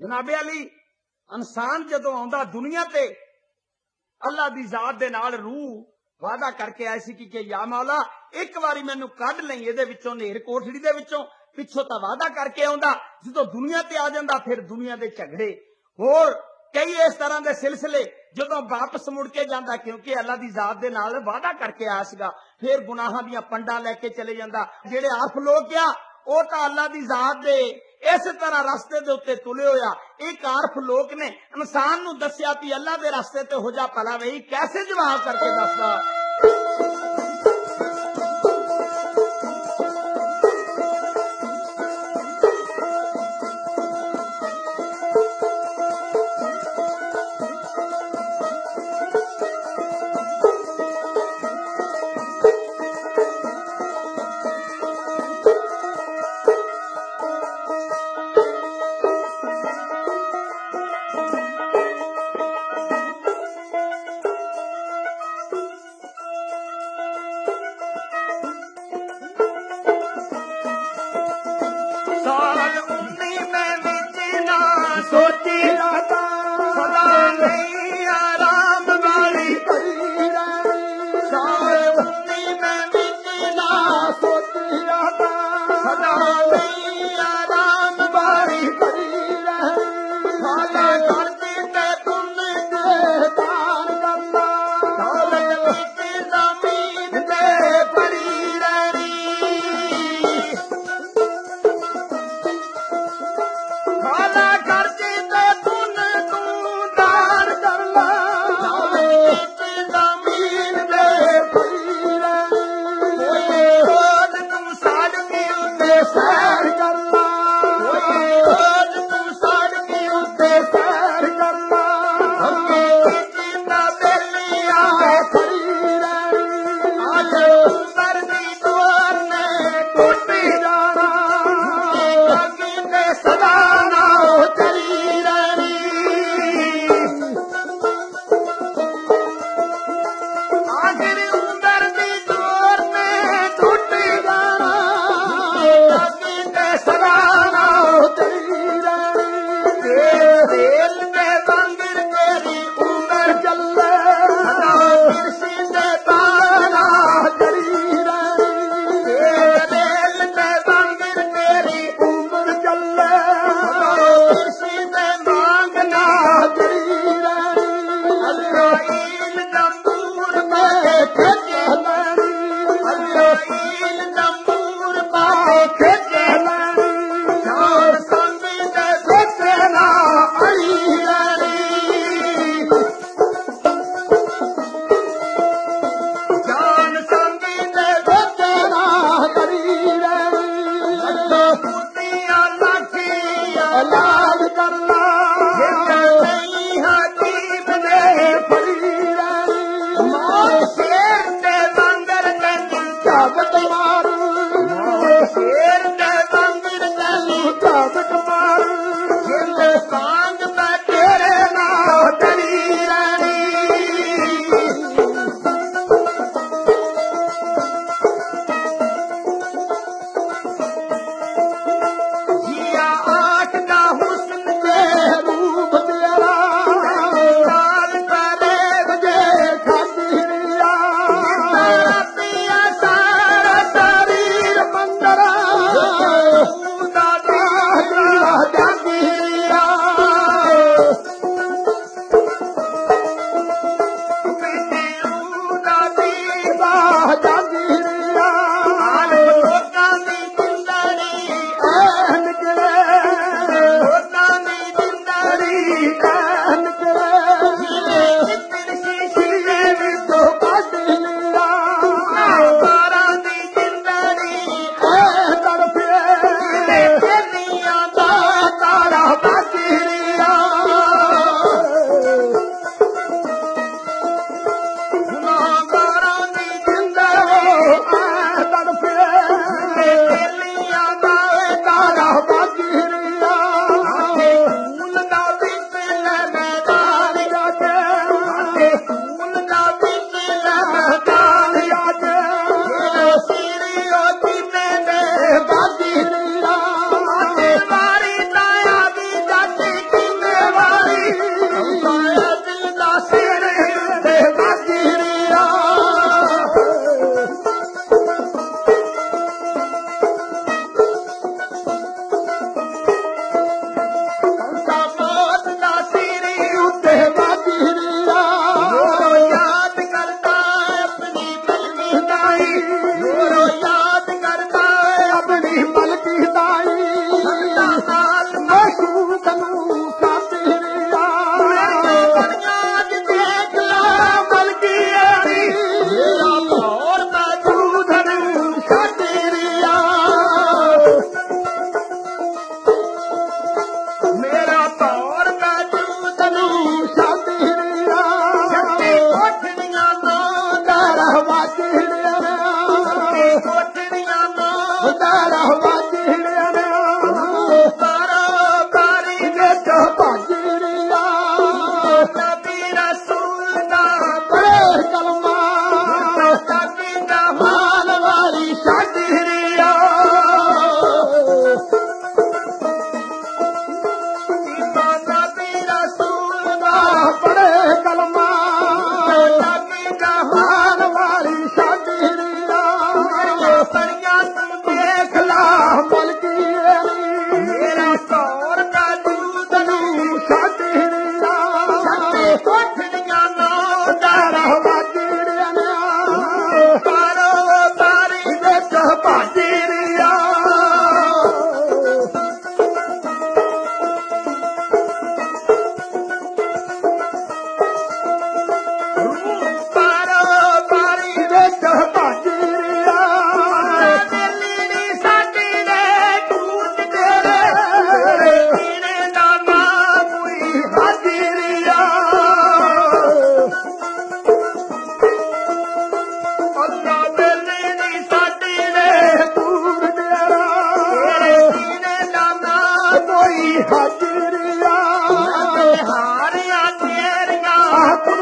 जनाबे अली इंसान जदों आउंदा दुनिया ते अल्लाह दी जात दे नाल रूह वादा करके आए सी कि या मौला एक बारी मैनू कढ लई इहदे विचों नेर कोठड़ी दे विचों। पिछों तां वादा करके आउंदा, जदों दुनिया ते आ जांदा फिर दुनिया दे झगड़े होर कई इस तरह के सिलसिले। जदों वापस मुड़ के जांदा क्योंकि अल्लाह दी जात दे नाल वादा करके आया सीगा, फिर गुनाहां दियां पंडा लैके चले जांदा। जेड़े आफ लोग आ ਉਹ ਤਾਂ ਅੱਲਾ ਦੀ ਜ਼ਾत ਦੇ इस तरह रस्ते दे उत्ते तुले होया। एक आरफ लोग ने इंसान नूं दस्या कि अल्लाह दे रस्ते ते हो जा भला वही कैसे जवाब करके दसदा। ਅੱਲਾ ਵੇਲੇ ਨਹੀਂ ਸਾਡੀ ਵੇ ਦੂਰ ਡੇਰਾ ਤੇਰੇ ਸੀਨੇ ਦਾ ਨਾ ਕੋਈ ਹਾਜ਼ਰੀਆ ਹਾਰਿਆ ਤੇਰੀਆਂ ਕੁਦਰਤ